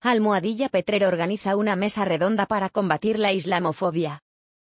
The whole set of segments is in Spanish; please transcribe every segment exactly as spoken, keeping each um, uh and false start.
Almohadilla Petrer organiza una mesa redonda para combatir la islamofobia.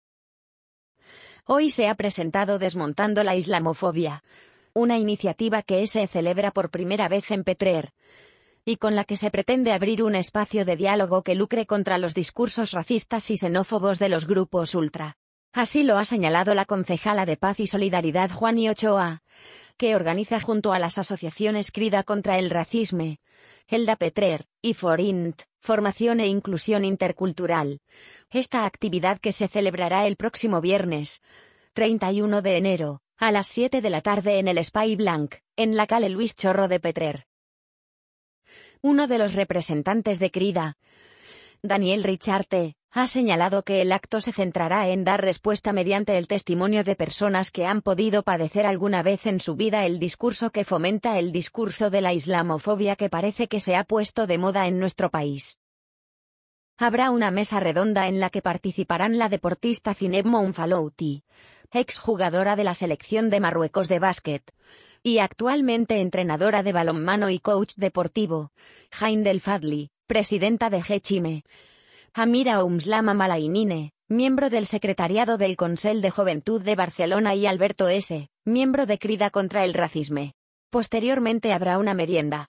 Hoy se ha presentado Desmontando la Islamofobia, una iniciativa que se celebra por primera vez en Petrer, y con la que se pretende abrir un espacio de diálogo que lucre contra los discursos racistas y xenófobos de los grupos ultra. Así lo ha señalado la concejala de Paz y Solidaridad Juani Ochoa, que organiza junto a las asociaciones Crida contra el Racisme, Helda Petrer, y Forint, Formación e Inclusión Intercultural, esta actividad que se celebrará el próximo viernes, treinta y uno de enero, a las siete de la tarde en el Espai Blanc, en la calle Luis Chorro de Petrer. Uno de los representantes de Crida, Daniel Richarte, ha señalado que el acto se centrará en dar respuesta mediante el testimonio de personas que han podido padecer alguna vez en su vida el discurso que fomenta el discurso de la islamofobia que parece que se ha puesto de moda en nuestro país. Habrá una mesa redonda en la que participarán la deportista Zineb Mounfalouti, exjugadora de la selección de Marruecos de básquet, y actualmente entrenadora de balonmano y coach deportivo, Jain Del Fadli, presidenta de Gechime, Amira Oumslama Malainine, miembro del secretariado del Consell de Juventud de Barcelona y Alberto S., miembro de Crida contra el Racisme. Posteriormente habrá una merienda.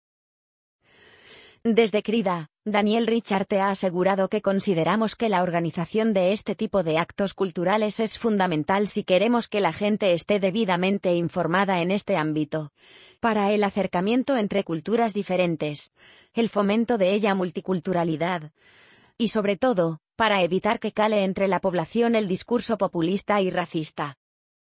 Desde Crida, Daniel Richarte ha asegurado que consideramos que la organización de este tipo de actos culturales es fundamental si queremos que la gente esté debidamente informada en este ámbito, para el acercamiento entre culturas diferentes, el fomento de ella multiculturalidad, y sobre todo, para evitar que cale entre la población el discurso populista y racista.